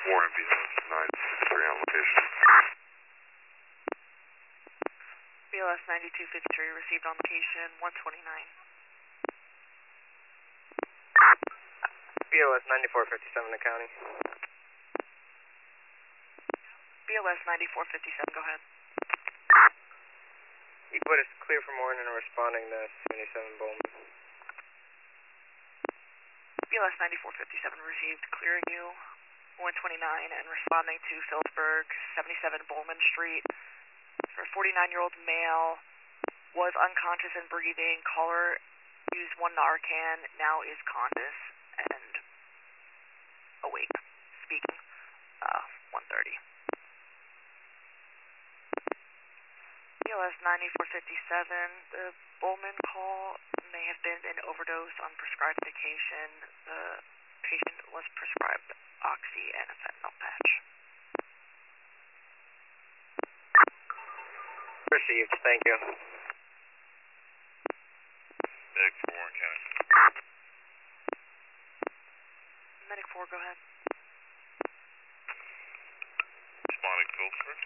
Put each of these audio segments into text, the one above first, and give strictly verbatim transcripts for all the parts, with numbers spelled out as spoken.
Warren B L S nine six three on location. B L S ninety-two fifty-three received on location one twenty-nine. B L S ninety-four fifty-seven to county. B L S ninety-four fifty-seven, go ahead. Equid is clear for Warren and responding to seventy-seven Bowman. B L S ninety-four fifty-seven received, clearing you one twenty-nine and responding to Phillipsburg, seventy-seven Bowman Street. For a forty-nine-year-old male, was unconscious and breathing, caller used one Narcan, now is conscious and awake, speaking, uh, one thirty. B L S ninety-four fifty-seven, the Bowman call may have been an overdose on prescribed medication. The patient was prescribed oxy and a fentanyl patch. Received, thank you. Medic for Warren County. Medic four, go ahead. Responding Phillipsburg.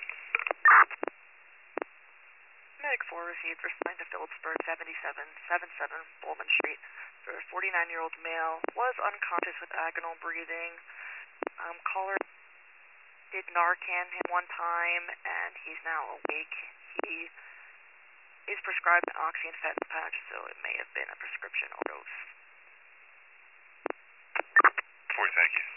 Medic four received, responding to Phillipsburg, seventy-seven seventy-seven Bowman Street. For a forty-nine-year-old male, was unconscious with agonal breathing. Um, caller did Narcan him one time, and he's now awake. He is prescribed an oxy and fentanyl patch, so it may have been a prescription overdose. Forty, thank you.